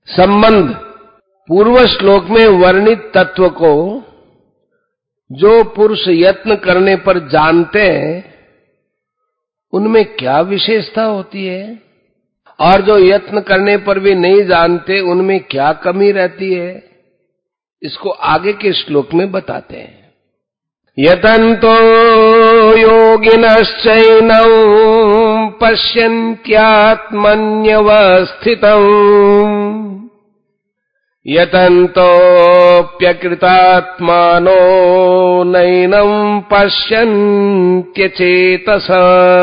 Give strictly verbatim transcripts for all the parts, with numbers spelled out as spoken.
संबंध। पूर्व श्लोक में वर्णित तत्व को जो पुरुष यत्न करने पर जानते हैं उनमें क्या विशेषता होती है, और जो यत्न करने पर भी नहीं जानते उनमें क्या कमी रहती है, इसको आगे के श्लोक में बताते हैं। यतन्तो योगिनश्चैनं पश्यन्त्यात्मन्यवस्थितम् यतन्तोऽप्यकृतात्मानो नैनं पश्यन्त्यचेतसः।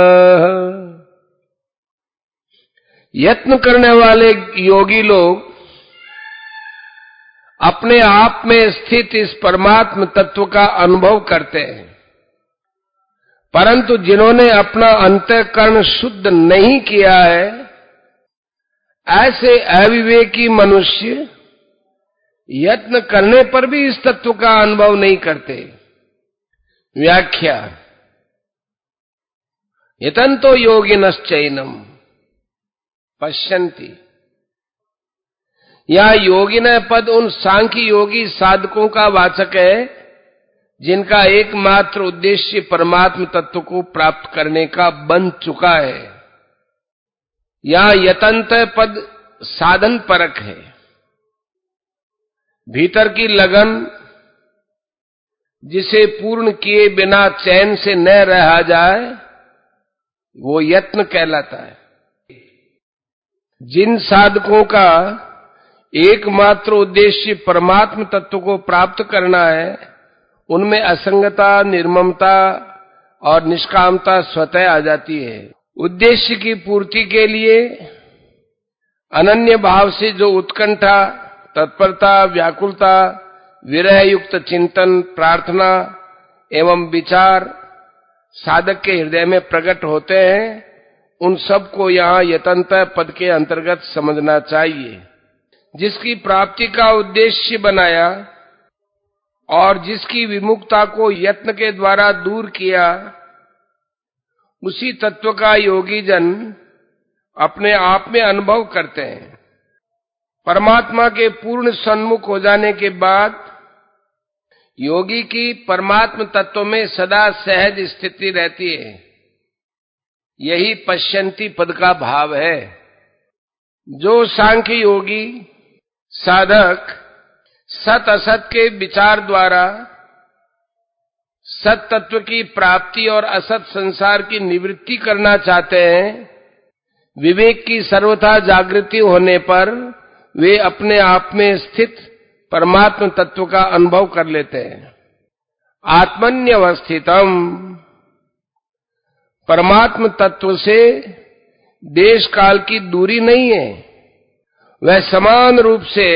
यत्न करने वाले योगी लोग अपने आप में स्थित इस परमात्म तत्व का अनुभव करते हैं, परंतु जिन्होंने अपना अंतःकरण शुद्ध नहीं किया है, ऐसे अविवेकी मनुष्य यत्न करने पर भी इस तत्व का अनुभव नहीं करते। व्याख्या। यतन्तो योगिनश्चैनम पश्यन्ति। यह योगिन पद उन सांख्य योगी साधकों का वाचक है जिनका एकमात्र उद्देश्य परमात्म तत्व को प्राप्त करने का बन चुका है। यह यतन्त पद साधन परक है। भीतर की लगन जिसे पूर्ण किए बिना चैन से न रहा जाए वो यत्न कहलाता है। जिन साधकों का एकमात्र उद्देश्य परमात्म तत्व को प्राप्त करना है, उनमें असंगता, निर्ममता और निष्कामता स्वतः आ जाती है। उद्देश्य की पूर्ति के लिए अनन्य भाव से जो उत्कंठा, तत्परता, व्याकुलता, विरह युक्त चिंतन, प्रार्थना एवं विचार साधक के हृदय में प्रकट होते हैं, उन सब को यहाँ यतन्त पद के अंतर्गत समझना चाहिए। जिसकी प्राप्ति का उद्देश्य बनाया और जिसकी विमुखता को यत्न के द्वारा दूर किया, उसी तत्व का योगी जन अपने आप में अनुभव करते हैं। परमात्मा के पूर्ण सन्मुख हो जाने के बाद योगी की परमात्म तत्व में सदा सहज स्थिति रहती है। यही पश्यन्ति पद का भाव है। जो सांख्य योगी साधक सत असत के विचार द्वारा सत तत्व की प्राप्ति और असत संसार की निवृत्ति करना चाहते हैं, विवेक की सर्वथा जागृति होने पर वे अपने आप में स्थित परमात्म तत्व का अनुभव कर लेते हैं। आत्मन्यवस्थितम। परमात्म तत्व से देश काल की दूरी नहीं है, वह समान रूप से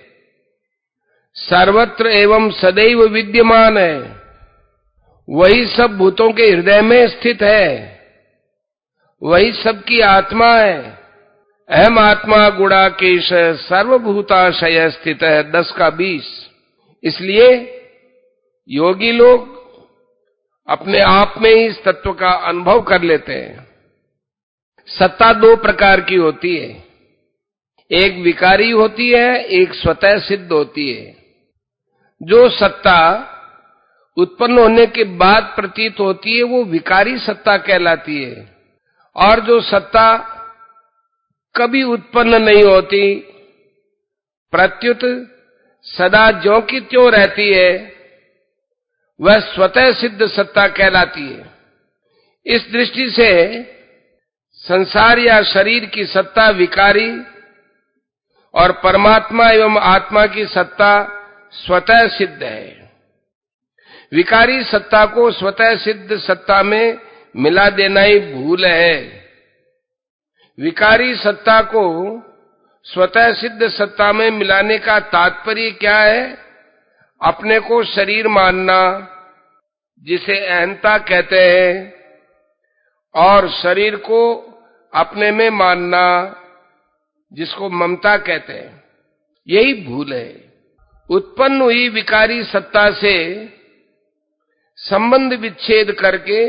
सर्वत्र एवं सदैव विद्यमान है। वही सब भूतों के हृदय में स्थित है, वही सबकी आत्मा है। अहम आत्मा गुणाकेश सर्वभूताशय स्थित है, दस का बीस। इसलिए योगी लोग अपने आप में ही इस तत्व का अनुभव कर लेते हैं। सत्ता दो प्रकार की होती है, एक विकारी होती है, एक स्वतः सिद्ध होती है। जो सत्ता उत्पन्न होने के बाद प्रतीत होती है वो विकारी सत्ता कहलाती है, और जो सत्ता कभी उत्पन्न नहीं होती, प्रत्युत सदा ज्यों की त्यों रहती है, वह स्वतः सिद्ध सत्ता कहलाती है। इस दृष्टि से संसार या शरीर की सत्ता विकारी और परमात्मा एवं आत्मा की सत्ता स्वतः सिद्ध है। विकारी सत्ता को स्वतः सिद्ध सत्ता में मिला देना ही भूल है। विकारी सत्ता को स्वतः सिद्ध सत्ता में मिलाने का तात्पर्य क्या है? अपने को शरीर मानना, जिसे अहंता कहते हैं, और शरीर को अपने में मानना, जिसको ममता कहते हैं। यही भूल है। उत्पन्न हुई विकारी सत्ता से संबंध विच्छेद करके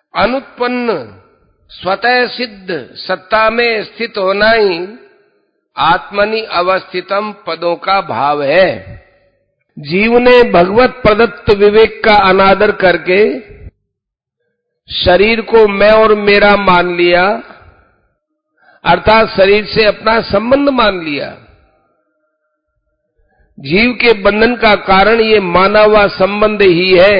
अनुत्पन्न स्वतः सिद्ध सत्ता में स्थित होना ही आत्मनि अवस्थितम पदों का भाव है। जीव ने भगवत प्रदत्त विवेक का अनादर करके शरीर को मैं और मेरा मान लिया, अर्थात शरीर से अपना संबंध मान लिया। जीव के बंधन का कारण ये माना हुआ संबंध ही है।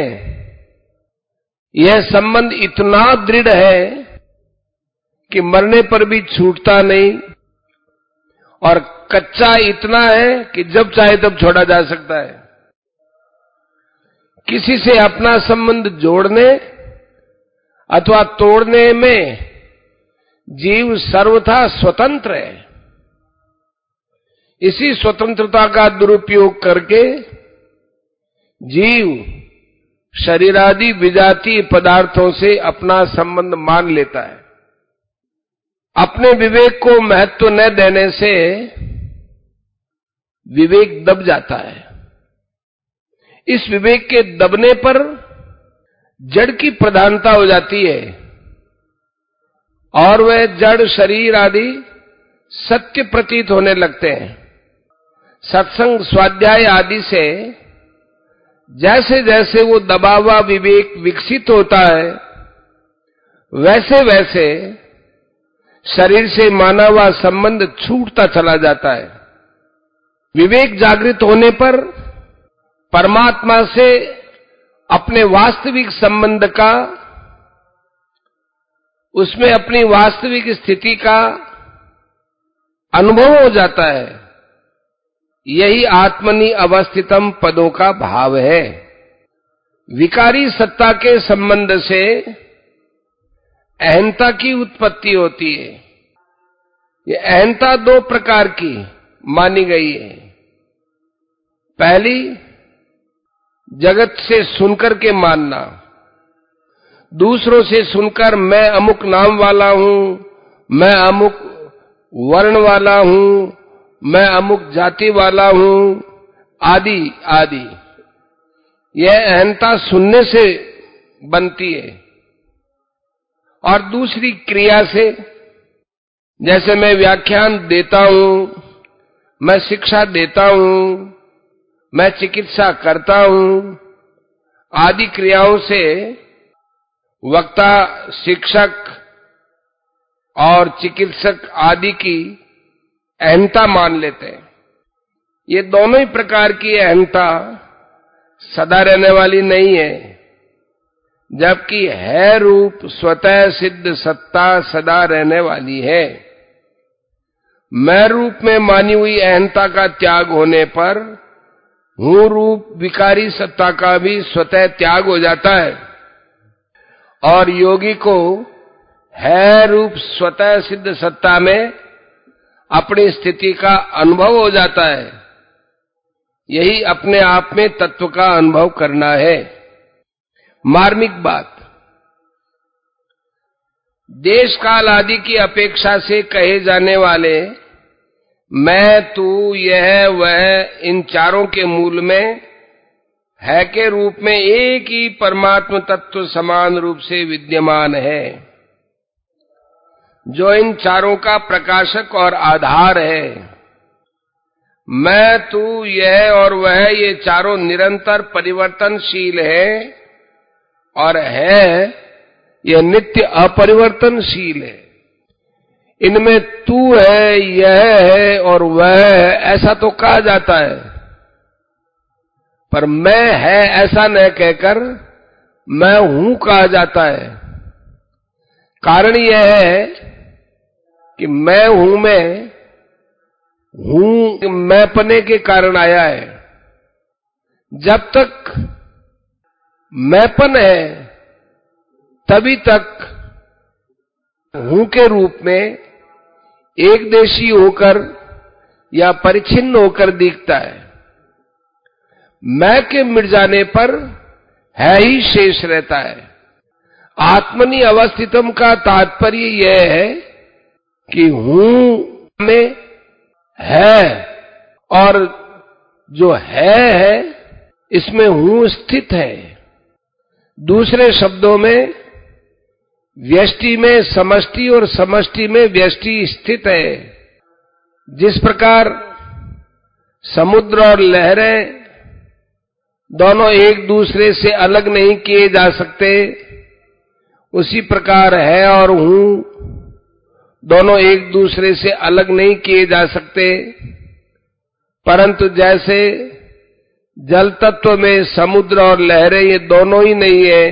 यह संबंध इतना दृढ़ है कि मरने पर भी छूटता नहीं, और कच्चा इतना है कि जब चाहे तब छोड़ा जा सकता है। किसी से अपना संबंध जोड़ने अथवा तोड़ने में जीव सर्वथा स्वतंत्र है। इसी स्वतंत्रता का दुरुपयोग करके जीव शरीरादि विजातीय पदार्थों से अपना संबंध मान लेता है। अपने विवेक को महत्व न देने से विवेक दब जाता है। इस विवेक के दबने पर जड़ की प्रधानता हो जाती है और वह जड़ शरीर आदि सत्य प्रतीत होने लगते हैं। सत्संग स्वाध्याय आदि से जैसे जैसे वो दबा हुआ विवेक विकसित होता है, वैसे वैसे शरीर से माना हुआ संबंध छूटता चला जाता है। विवेक जागृत होने पर परमात्मा से अपने वास्तविक संबंध का, उसमें अपनी वास्तविक स्थिति का अनुभव हो जाता है। यही आत्मनि अवस्थितम पदों का भाव है। विकारी सत्ता के संबंध से अहंता की उत्पत्ति होती है। ये अहंता दो प्रकार की मानी गई है। पहली, जगत से सुनकर के मानना, दूसरों से सुनकर मैं अमुक नाम वाला हूं, मैं अमुक वर्ण वाला हूं, मैं अमुक जाति वाला हूं, आदि आदि। यह अहंता सुनने से बनती है। और दूसरी क्रिया से, जैसे मैं व्याख्यान देता हूं, मैं शिक्षा देता हूं, मैं चिकित्सा करता हूं, आदि क्रियाओं से वक्ता, शिक्षक और चिकित्सक आदि की अहंता मान लेते हैं। ये दोनों ही प्रकार की अहंता सदा रहने वाली नहीं है, जबकि है रूप स्वतः सिद्ध सत्ता सदा रहने वाली है। मैं रूप में मानी हुई अहंता का त्याग होने पर हूं रूप विकारी सत्ता का भी स्वतः त्याग हो जाता है और योगी को है रूप स्वतः सिद्ध सत्ता में अपनी स्थिति का अनुभव हो जाता है। यही अपने आप में तत्व का अनुभव करना है। मार्मिक बात, देश काल आदि की अपेक्षा से कहे जाने वाले मैं, तू, यह, वह, इन चारों के मूल में है के रूप में एक ही परमात्म तत्व समान रूप से विद्यमान है, जो इन चारों का प्रकाशक और आधार है। मैं, तू, यह और वह, ये चारों निरंतर परिवर्तनशील है और है यह नित्य अपरिवर्तनशील है। इनमें तू है, यह है और वह है ऐसा तो कहा जाता है, पर मैं है ऐसा न कहकर मैं हूं कहा जाता है। कारण यह है कि मैं हूं में हूं मैंपने के कारण आया है। जब तक मैंपन है तभी तक हूं के रूप में एक देशी होकर या परिच्छिन्न होकर दिखता है। मैं के मिट जाने पर है ही शेष रहता है। आत्मनि अवस्थितम का तात्पर्य यह है कि हूं में है और जो है है इसमें हूं स्थित है। दूसरे शब्दों में व्यष्टि में समष्टि और समष्टि में व्यष्टि स्थित है। जिस प्रकार समुद्र और लहरें दोनों एक दूसरे से अलग नहीं किए जा सकते, उसी प्रकार है और हूं दोनों एक दूसरे से अलग नहीं किए जा सकते। परंतु जैसे जल तत्व में समुद्र और लहरें ये दोनों ही नहीं है,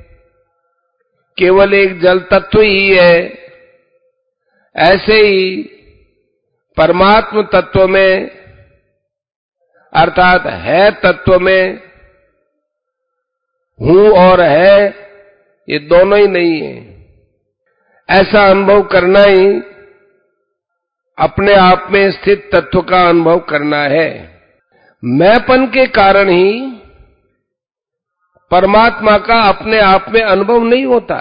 केवल एक जल तत्व ही है, ऐसे ही परमात्म तत्व में अर्थात है तत्व में हूं और है ये दोनों ही नहीं है। ऐसा अनुभव करना ही अपने आप में स्थित तत्व का अनुभव करना है। मैंपन के कारण ही परमात्मा का अपने आप में अनुभव नहीं होता।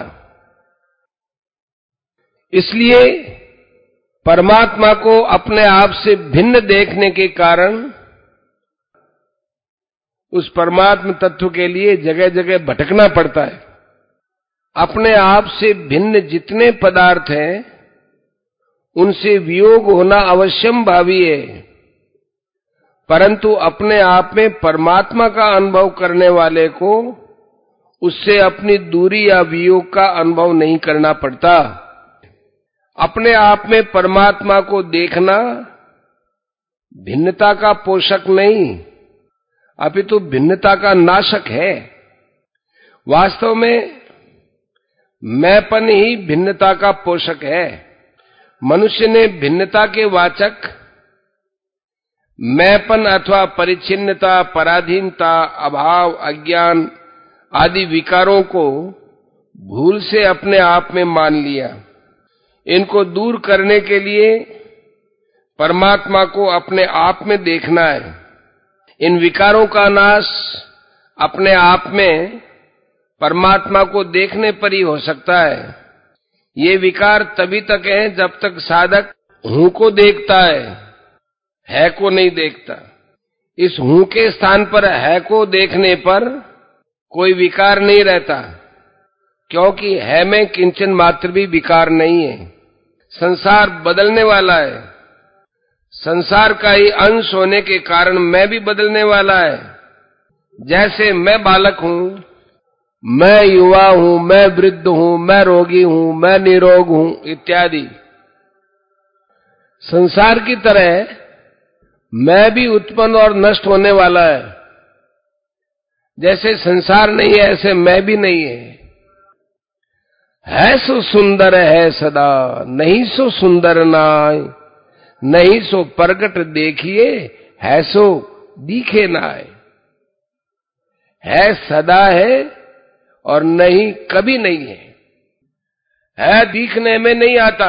इसलिए परमात्मा को अपने आप से भिन्न देखने के कारण उस परमात्म तत्व के लिए जगह जगह भटकना पड़ता है। अपने आप से भिन्न जितने पदार्थ हैं उनसे वियोग होना अवश्यम भावी है, परंतु अपने आप में परमात्मा का अनुभव करने वाले को उससे अपनी दूरी या वियोग का अनुभव नहीं करना पड़ता। अपने आप में परमात्मा को देखना भिन्नता का पोषक नहीं, अपितु भिन्नता का नाशक है। वास्तव में मैंपन ही भिन्नता का पोषक है। मनुष्य ने भिन्नता के वाचक मैंपन अथवा परिच्छिन्नता, पराधीनता, अभाव, अज्ञान आदि विकारों को भूल से अपने आप में मान लिया। इनको दूर करने के लिए परमात्मा को अपने आप में देखना है। इन विकारों का नाश अपने आप में परमात्मा को देखने पर ही हो सकता है। ये विकार तभी तक है जब तक साधक हूं को देखता है, है को नहीं देखता। इस हूं के स्थान पर है को देखने पर कोई विकार नहीं रहता, क्योंकि है में किंचन मात्र भी विकार नहीं है। संसार बदलने वाला है, संसार का ही अंश होने के कारण मैं भी बदलने वाला है। जैसे मैं बालक हूं, मैं युवा हूं, मैं वृद्ध हूं, मैं रोगी हूं, मैं निरोग हूं इत्यादि, संसार की तरह मैं भी उत्पन्न और नष्ट होने वाला है। जैसे संसार नहीं है ऐसे मैं भी नहीं है। है सो सुंदर है सदा, नहीं सो सुंदर नाय, नहीं सो प्रगट देखिए, है सो दिखे नाय। है सदा है और नहीं कभी नहीं है। है दिखने में नहीं आता,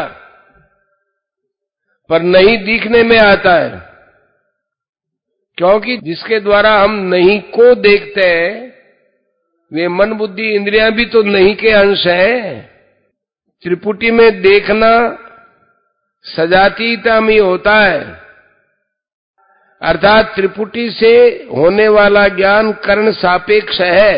पर नहीं दिखने में आता है, क्योंकि जिसके द्वारा हम नहीं को देखते हैं वे मन बुद्धि इंद्रियां भी तो नहीं के अंश है। त्रिपुटी में देखना सजातीयता में होता है, अर्थात त्रिपुटी से होने वाला ज्ञान कर्ण सापेक्ष है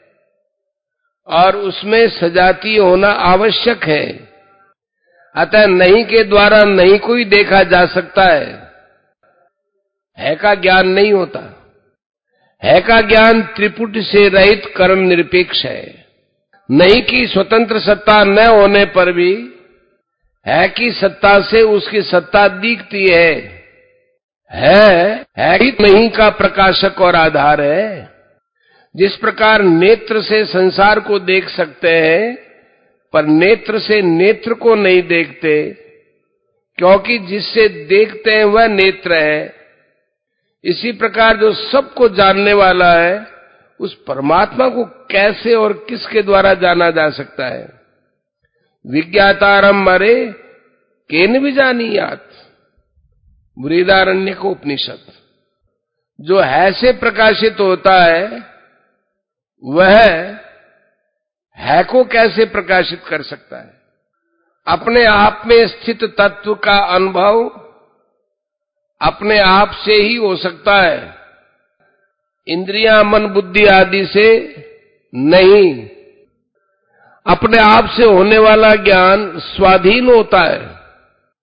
और उसमें सजातीय होना आवश्यक है। अतः नहीं के द्वारा नहीं को ही देखा जा सकता है, है का ज्ञान नहीं होता। है का ज्ञान त्रिपुट से रहित कर्म निरपेक्ष है। नहीं की स्वतंत्र सत्ता न होने पर भी है की सत्ता से उसकी सत्ता दिखती है। है है ही नहीं का प्रकाशक और आधार है। जिस प्रकार नेत्र से संसार को देख सकते हैं पर नेत्र से नेत्र को नहीं देखते, क्योंकि जिससे देखते हैं वह नेत्र है। इसी प्रकार जो सबको जानने वाला है उस परमात्मा को कैसे और किसके द्वारा जाना जा सकता है? विज्ञातारम मरे केन भी जानियात, बृहदारण्यक उपनिषद। जो है से प्रकाशित होता है वह है को कैसे प्रकाशित कर सकता है? अपने आप में स्थित तत्व का अनुभव अपने आप से ही हो सकता है, इंद्रियां, मन, बुद्धि आदि से नहीं। अपने आप से होने वाला ज्ञान स्वाधीन होता है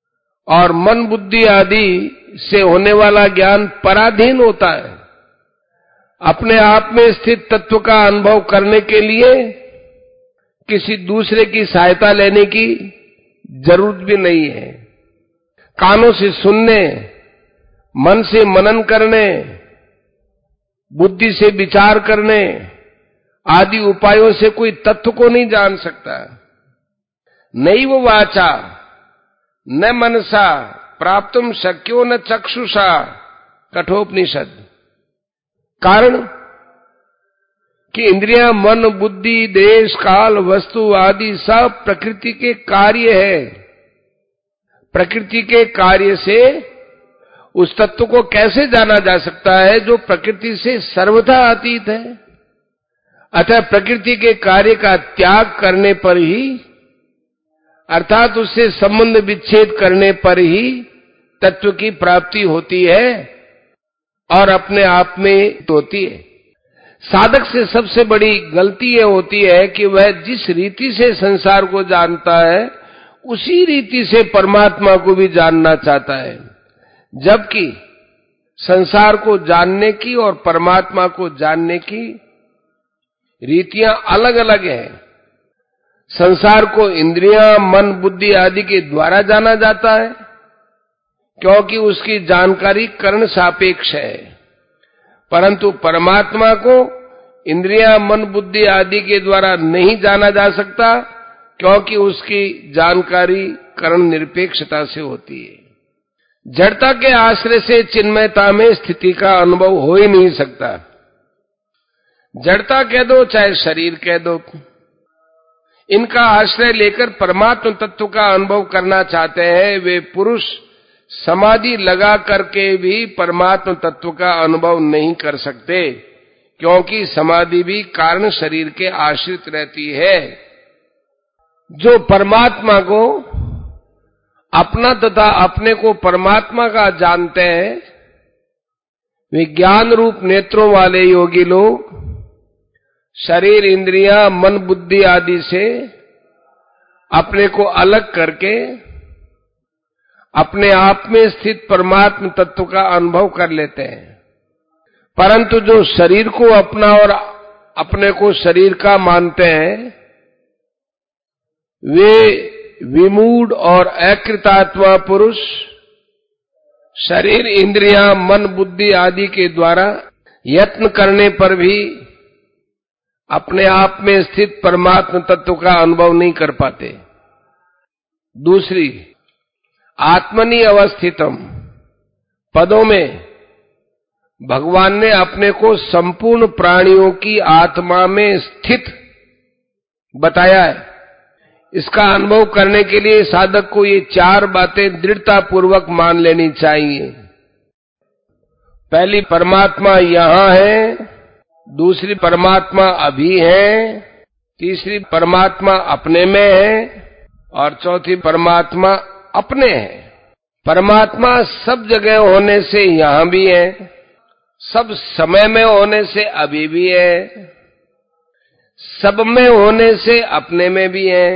और मन बुद्धि आदि से होने वाला ज्ञान पराधीन होता है। अपने आप में स्थित तत्व का अनुभव करने के लिए किसी दूसरे की सहायता लेने की जरूरत भी नहीं है। कानों से सुनने, मन से मनन करने, बुद्धि से विचार करने आदि उपायों से कोई तत्व को नहीं जान सकता। नैव वाचा न मनसा प्राप्तुम शक्यो न चक्षुषा, कठोपनिषद। कारण कि इंद्रियां, मन, बुद्धि, देश, काल, वस्तु आदि सब प्रकृति के कार्य है। प्रकृति के कार्य से उस तत्व को कैसे जाना जा सकता है जो प्रकृति से सर्वथा अतीत है। अतः प्रकृति के कार्य का त्याग करने पर ही, अर्थात उससे संबंध विच्छेद करने पर ही तत्व की प्राप्ति होती है और अपने आप में होती है। साधक से सबसे बड़ी गलती यह होती है कि वह जिस रीति से संसार को जानता है उसी रीति से परमात्मा को भी जानना चाहता है, जबकि संसार को जानने की और परमात्मा को जानने की रीतियां अलग अलग हैं। संसार को इंद्रियां, मन, बुद्धि आदि के द्वारा जाना जाता है क्योंकि उसकी जानकारी कर्ण सापेक्ष है, परंतु परमात्मा को इंद्रियां, मन, बुद्धि आदि के द्वारा नहीं जाना जा सकता क्योंकि उसकी जानकारी कर्ण निरपेक्षता से होती है। जड़ता के आश्रय से चिन्मयता में स्थिति का अनुभव हो ही नहीं सकता। जड़ता कह दो चाहे शरीर कह दो, इनका आश्रय लेकर परमात्म तत्व का अनुभव करना चाहते हैं वे पुरुष समाधि लगा करके भी परमात्म तत्व का अनुभव नहीं कर सकते, क्योंकि समाधि भी कारण शरीर के आश्रित रहती है। जो परमात्मा को अपना तथा अपने को परमात्मा का जानते हैं वे ज्ञान रूप नेत्रों वाले योगी लोग शरीर, इंद्रियां, मन, बुद्धि आदि से अपने को अलग करके अपने आप में स्थित परमात्म तत्व का अनुभव कर लेते हैं। परंतु जो शरीर को अपना और अपने को शरीर का मानते हैं वे विमूढ़ और अकृतात्मा पुरुष शरीर, इंद्रियां, मन, बुद्धि आदि के द्वारा यत्न करने पर भी अपने आप में स्थित परमात्म तत्व का अनुभव नहीं कर पाते। दूसरी, आत्मनि अवस्थितम पदों में भगवान ने अपने को संपूर्ण प्राणियों की आत्मा में स्थित बताया है। इसका अनुभव करने के लिए साधक को ये चार बातें दृढ़ता पूर्वक मान लेनी चाहिए। पहली, परमात्मा यहां है। दूसरी, परमात्मा अभी है। तीसरी, परमात्मा अपने में है। और चौथी, परमात्मा अपने है। परमात्मा सब जगह होने से यहां भी है, सब समय में होने से अभी भी है, सब में होने से अपने में भी है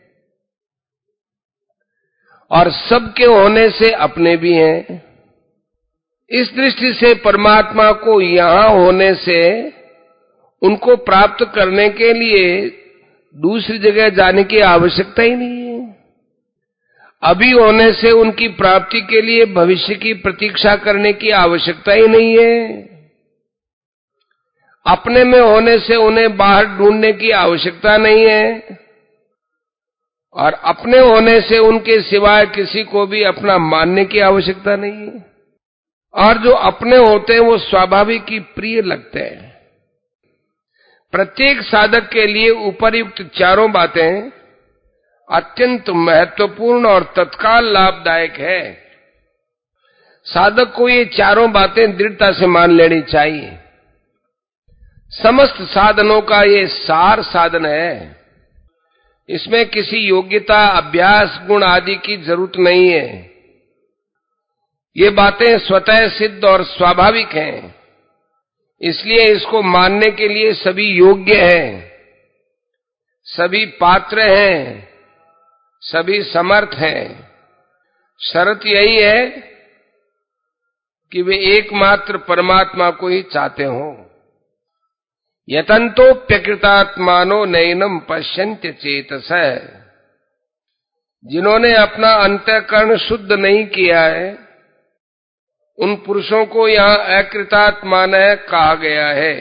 और सबके होने से अपने भी हैं। इस दृष्टि से परमात्मा को यहां होने से उनको प्राप्त करने के लिए दूसरी जगह जाने की आवश्यकता ही नहीं है। अभी होने से उनकी प्राप्ति के लिए भविष्य की प्रतीक्षा करने की आवश्यकता ही नहीं है। अपने में होने से उन्हें बाहर ढूंढने की आवश्यकता नहीं है और अपने होने से उनके सिवाय किसी को भी अपना मानने की आवश्यकता नहीं है। और जो अपने होते हैं वो स्वाभाविक ही प्रिय लगते हैं। प्रत्येक साधक के लिए उपर्युक्त चारों बातें अत्यंत महत्वपूर्ण और तत्काल लाभदायक है। साधक को ये चारों बातें दृढ़ता से मान लेनी चाहिए। समस्त साधनों का ये सार साधन है। इसमें किसी योग्यता, अभ्यास, गुण आदि की जरूरत नहीं है। ये बातें स्वतः सिद्ध और स्वाभाविक हैं, इसलिए इसको मानने के लिए सभी योग्य हैं, सभी पात्र हैं, सभी समर्थ हैं। शर्त यही है कि वे एकमात्र परमात्मा को ही चाहते हो। यतन्तोप्यकृतात्मानो नैनम पश्यन्त्य चेतसः, जिन्होंने अपना अंतःकरण शुद्ध नहीं किया है उन पुरुषों को यहाँ अकृतात्मानः कहा गया है।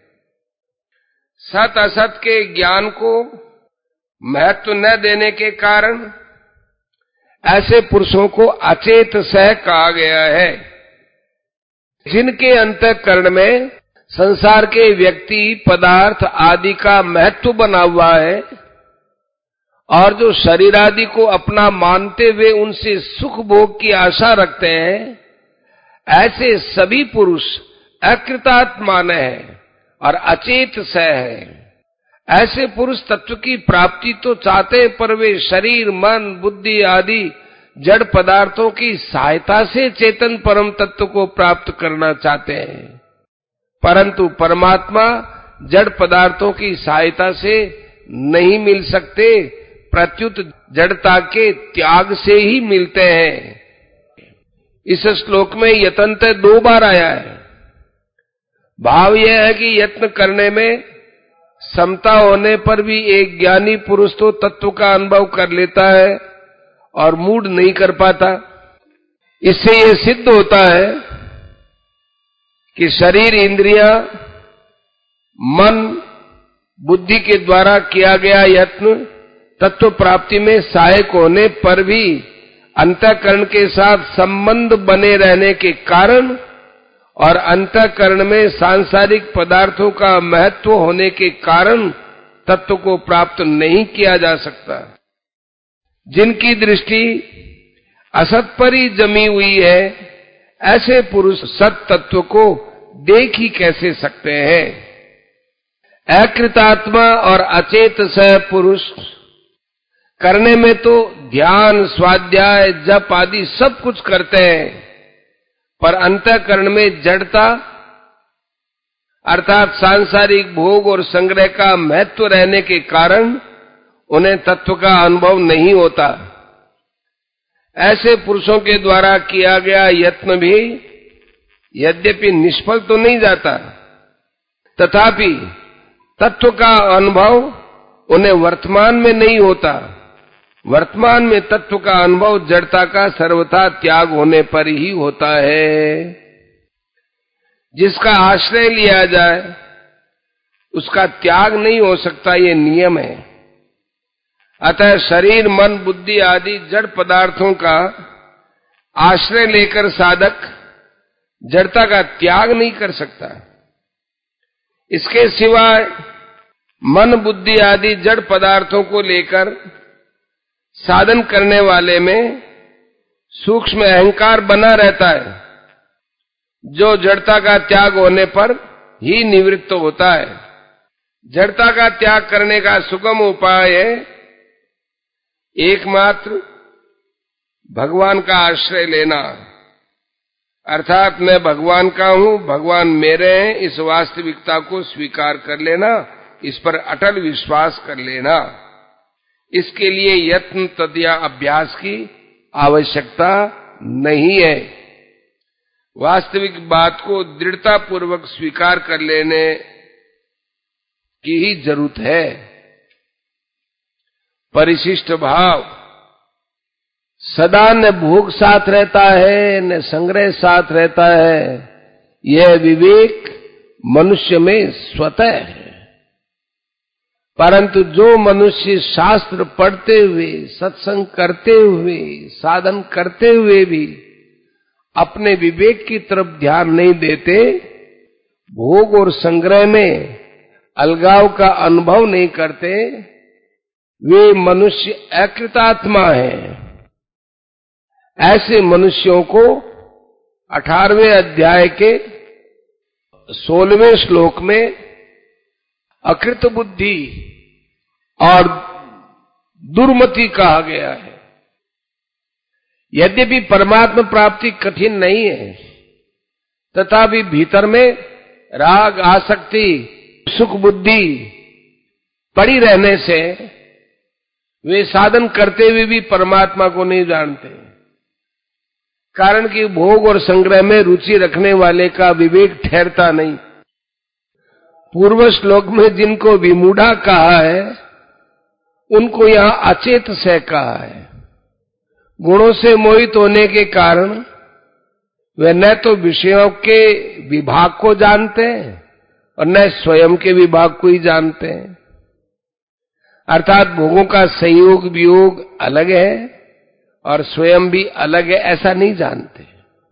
सत असत के ज्ञान को महत्व न देने के कारण ऐसे पुरुषों को अचेत सह कहा गया है। जिनके अंतःकरण में संसार के व्यक्ति पदार्थ आदि का महत्व बना हुआ है और जो शरीर आदि को अपना मानते हुए उनसे सुख भोग की आशा रखते हैं, ऐसे सभी पुरुष अकृतात्मान है और अचेत सह है। ऐसे पुरुष तत्व की प्राप्ति तो चाहते हैं, पर वे शरीर मन बुद्धि आदि जड़ पदार्थों की सहायता से चेतन परम तत्व को प्राप्त करना चाहते हैं, परंतु परमात्मा जड़ पदार्थों की सहायता से नहीं मिल सकते, प्रत्युत जड़ता के त्याग से ही मिलते हैं। इस श्लोक में यतंत दो बार आया है। भाव यह है कि यत्न करने में समता होने पर भी एक ज्ञानी पुरुष तो तत्व का अनुभव कर लेता है और मूढ़ नहीं कर पाता। इससे यह सिद्ध होता है कि शरीर इंद्रियां मन बुद्धि के द्वारा किया गया यत्न तत्व प्राप्ति में सहायक होने पर भी अंतःकरण के साथ संबंध बने रहने के कारण और अंतःकरण में सांसारिक पदार्थों का महत्व होने के कारण तत्व को प्राप्त नहीं किया जा सकता। जिनकी दृष्टि असत पर ही जमी हुई है, ऐसे पुरुष सत तत्व को देख ही कैसे सकते हैं। अकृतात्मा और अचेत सह पुरुष करने में तो ध्यान स्वाध्याय जप आदि सब कुछ करते हैं, पर अंतःकरण में जड़ता अर्थात सांसारिक भोग और संग्रह का महत्व रहने के कारण उन्हें तत्व का अनुभव नहीं होता। ऐसे पुरुषों के द्वारा किया गया यत्न भी यद्यपि निष्फल तो नहीं जाता, तथापि तत्व का अनुभव उन्हें वर्तमान में नहीं होता। वर्तमान में तत्व का अनुभव जड़ता का सर्वथा त्याग होने पर ही होता है। जिसका आश्रय लिया जाए उसका त्याग नहीं हो सकता, ये नियम है। अतः शरीर मन बुद्धि आदि जड़ पदार्थों का आश्रय लेकर साधक जड़ता का त्याग नहीं कर सकता। इसके सिवाय मन बुद्धि आदि जड़ पदार्थों को लेकर साधन करने वाले में सूक्ष्म अहंकार बना रहता है, जो जड़ता का त्याग होने पर ही निवृत्त होता है। जड़ता का त्याग करने का सुगम उपाय है एकमात्र भगवान का आश्रय लेना, अर्थात मैं भगवान का हूं, भगवान मेरे हैं, इस वास्तविकता को स्वीकार कर लेना, इस पर अटल विश्वास कर लेना। इसके लिए यत्न तद्या अभ्यास की आवश्यकता नहीं है। वास्तविक बात को दृढ़ता पूर्वक स्वीकार कर लेने की ही जरूरत है। परिशिष्ट भाव सदा न भोग साथ रहता है न संग्रह साथ रहता है, यह विवेक मनुष्य में स्वतः है। परंतु जो मनुष्य शास्त्र पढ़ते हुए सत्संग करते हुए साधन करते हुए भी अपने विवेक की तरफ ध्यान नहीं देते, भोग और संग्रह में अलगाव का अनुभव नहीं करते, वे मनुष्य अकृतात्मा हैं। ऐसे मनुष्यों को अठारहवें अध्याय के सोलहवें श्लोक में अकृत बुद्धि और दुर्मति कहा गया है। यद्यपि परमात्मा प्राप्ति कठिन नहीं है, तथापि भीतर में राग आसक्ति सुख बुद्धि पड़ी रहने से वे साधन करते हुए भी परमात्मा को नहीं जानते। कारण कि भोग और संग्रह में रुचि रखने वाले का विवेक ठहरता नहीं। पूर्व श्लोक में जिनको विमूढ़ा कहा है, उनको यहां अचेत से कहा है। गुणों से मोहित होने के कारण वे न तो विषयों के विभाग को जानते हैं और न स्वयं के विभाग को ही जानते हैं। अर्थात भोगों का संयोग वियोग अलग है और स्वयं भी अलग है, ऐसा नहीं जानते।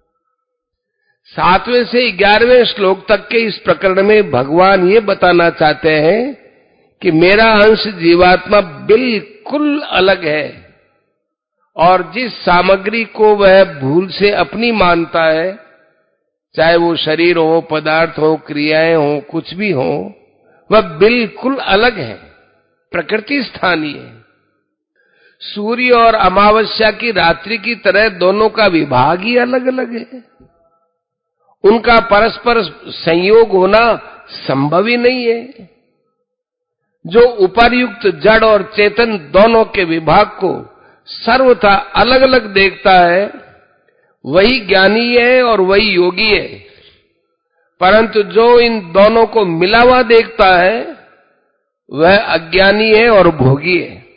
सातवें से ग्यारहवें श्लोक तक के इस प्रकरण में भगवान ये बताना चाहते हैं कि मेरा अंश जीवात्मा बिल्कुल अलग है और जिस सामग्री को वह भूल से अपनी मानता है, चाहे वो शरीर हो, पदार्थ हो, क्रियाएं हो, कुछ भी हो, वह बिल्कुल अलग है, प्रकृति स्थानीय है। सूर्य और अमावस्या की रात्रि की तरह दोनों का विभाग ही अलग अलग है। उनका परस्पर संयोग होना संभव ही नहीं है। जो उपर्युक्त जड़ और चेतन दोनों के विभाग को सर्वथा अलग अलग देखता है, वही ज्ञानी है और वही योगी है। परंतु जो इन दोनों को मिला हुआ देखता है, वह अज्ञानी है और भोगी है।